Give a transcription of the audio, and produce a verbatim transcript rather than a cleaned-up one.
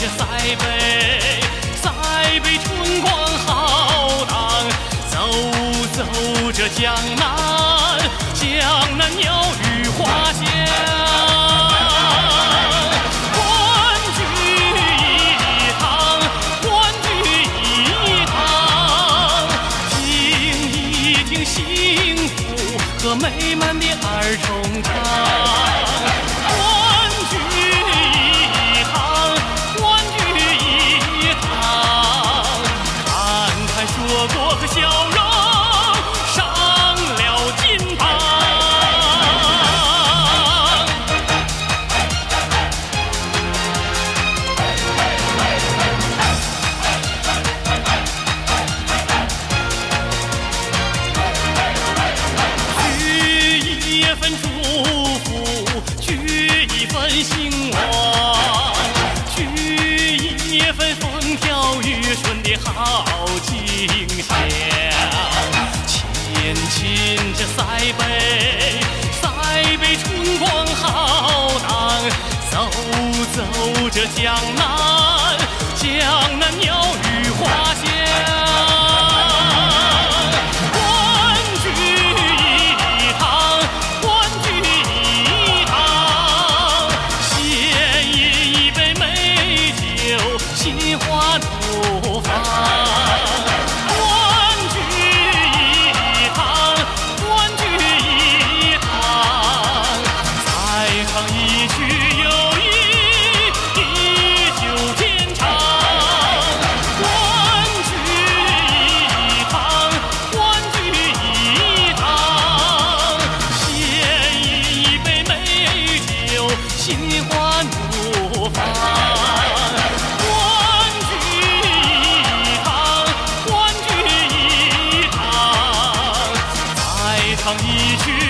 塞北，塞北春光浩荡，走走这江南，江南鸟语花香。欢聚一堂，欢聚一堂，听一听幸福和美满的儿重唱。说过和笑容上了金榜，取一份祝福，取一份兴旺，取一份风调雨顺的好景象。前进这塞北，塞北春光浩荡，走走这江南，江南鸟语花香。欢聚一堂，欢聚一堂，献一杯美酒，心花怒放。一曲又一，地久天长。欢聚一堂，欢聚一堂，献一杯美酒，心花怒放。欢聚一堂，欢聚一堂，再唱一曲。